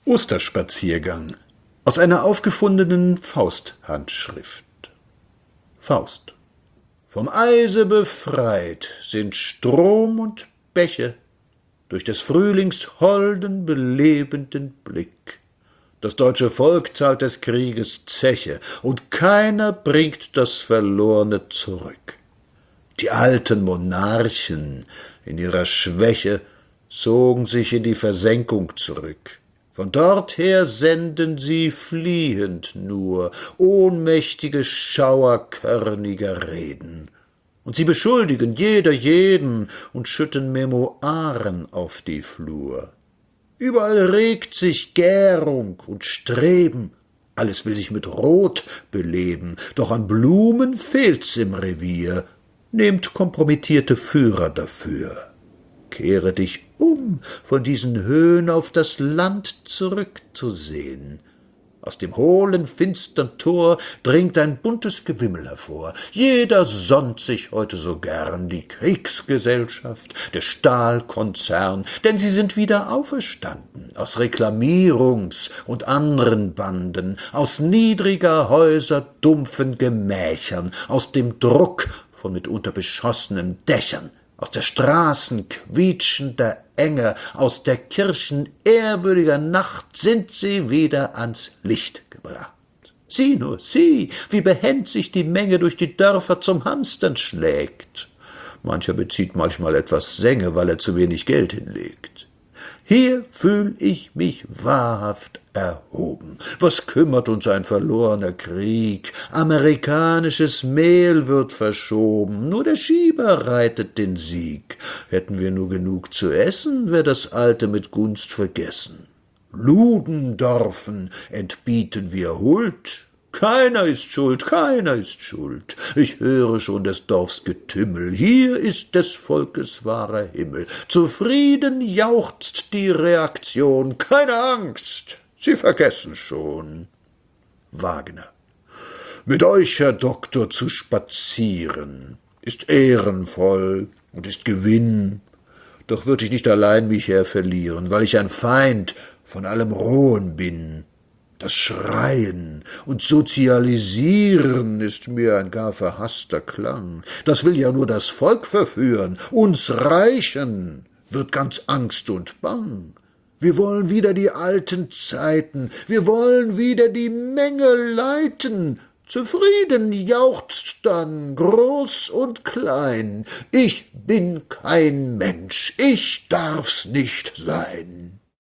Osterspaziergang aus einer aufgefundenen Fausthandschrift. Faust. Vom Eise befreit sind Strom und Bäche durch des Frühlings holden, belebenden Blick. Das deutsche Volk zahlt des Krieges Zeche, und keiner bringt das Verlorne zurück. Die alten Monarchen in ihrer Schwäche zogen sich in die Versenkung zurück. Von dorther senden sie fliehend nur ohnmächtige Schauer körniger Reden. Und sie beschuldigen jeder jeden und schütten Memoiren auf die Flur. Überall regt sich Gärung und Streben, alles will sich mit Rot beleben, doch an Blumen fehlt's im Revier, nehmt kompromittierte Führer dafür. Kehre dich von diesen Höhen auf das Land zurückzusehen. Aus dem hohlen, finstern Tor dringt ein buntes Gewimmel hervor. Jeder sonnt sich heute so gern, die Kriegsgesellschaft, der Stahlkonzern, denn sie sind wieder auferstanden, aus Reklamierungs- und anderen Banden, aus niedriger Häuser dumpfen Gemächern, aus dem Druck von mitunter beschossenen Dächern, aus der Straßen quietschender Enge, aus der Kirchen ehrwürdiger Nacht sind sie wieder ans Licht gebracht. Sieh nur, sieh, wie behend sich die Menge durch die Dörfer zum Hamstern schlägt. Mancher bezieht manchmal etwas Sänge, weil er zu wenig Geld hinlegt. Hier fühl ich mich wahrhaft erhoben. Was kümmert uns ein verlorener Krieg? Amerikanisches Mehl wird verschoben, nur der Schieber reitet den Sieg. Hätten wir nur genug zu essen, wär das Alte mit Gunst vergessen. Ludendorffen entbieten wir Huld. Keiner ist schuld, keiner ist schuld. Ich höre schon des Dorfs Getümmel. Hier ist des Volkes wahrer Himmel. Zufrieden jauchzt die Reaktion. Keine Angst, sie vergessen schon. Wagner. Mit euch, Herr Doktor, zu spazieren, ist ehrenvoll und ist Gewinn. Doch würd ich nicht allein mich verlieren, weil ich ein Feind von allem Rohen bin. Das Schreien und Sozialisieren ist mir ein gar verhasster Klang. Das will ja nur das Volk verführen. Uns Reichen wird ganz Angst und Bang. Wir wollen wieder die alten Zeiten, wir wollen wieder die Menge leiten. Zufrieden jauchzt dann groß und klein. Ich bin kein Mensch, ich darf's nicht sein.